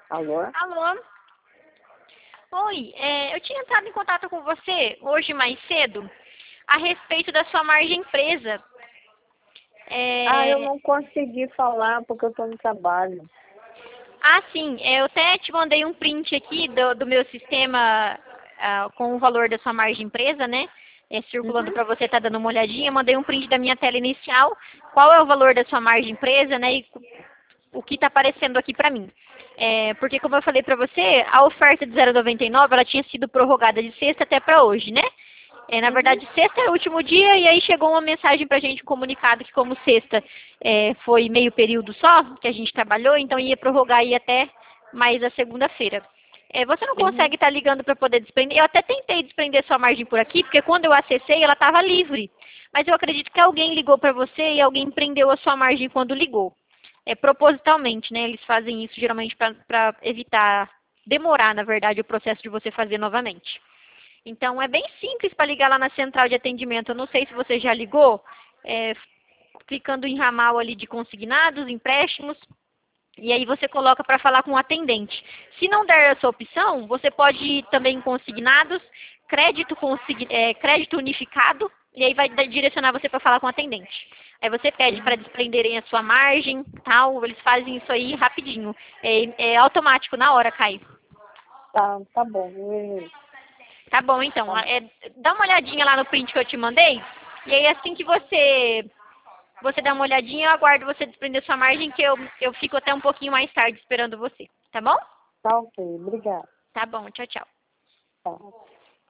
Alô? Alô? Oi, eu tinha entrado em contato com você hoje mais cedo a respeito da sua margem presa. Eu não consegui falar porque eu estou no trabalho. Sim, eu até te mandei um print aqui do meu sistema com o valor da sua margem presa, né? Circulando para você, tá dando uma olhadinha. Mandei um print da minha tela inicial. Qual é o valor da sua margem presa, né? E o que está aparecendo aqui para mim. Porque, como eu falei para você, a oferta de 0,99 ela tinha sido prorrogada de sexta até para hoje, né? Na verdade, sexta é o último dia e aí chegou uma mensagem para a gente, um comunicado que como sexta foi meio período só, que a gente trabalhou, então ia prorrogar aí até mais a segunda-feira. Você não consegue estar ligando para poder desprender? Eu até tentei desprender sua margem por aqui, porque quando eu acessei ela estava livre. Mas eu acredito que alguém ligou para você e alguém prendeu a sua margem quando ligou. Propositalmente, né? Eles fazem isso geralmente para evitar, demorar, na verdade, o processo de você fazer novamente. Então, é bem simples para ligar lá na central de atendimento. Eu não sei se você já ligou, clicando em ramal ali de consignados, empréstimos, e aí você coloca para falar com o atendente. Se não der essa opção, você pode ir também em consignados, crédito unificado, e aí vai direcionar você para falar com o atendente. Aí você pede para desprenderem a sua margem, tal, eles fazem isso aí rapidinho. É automático, na hora, cai. Tá bom. Tá bom, então. Dá uma olhadinha lá no print que eu te mandei. E aí, assim que você dá uma olhadinha, eu aguardo você desprender sua margem, que eu fico até um pouquinho mais tarde esperando você. Tá bom? Tá ok, obrigada. Tá bom, tchau, tchau. Tá.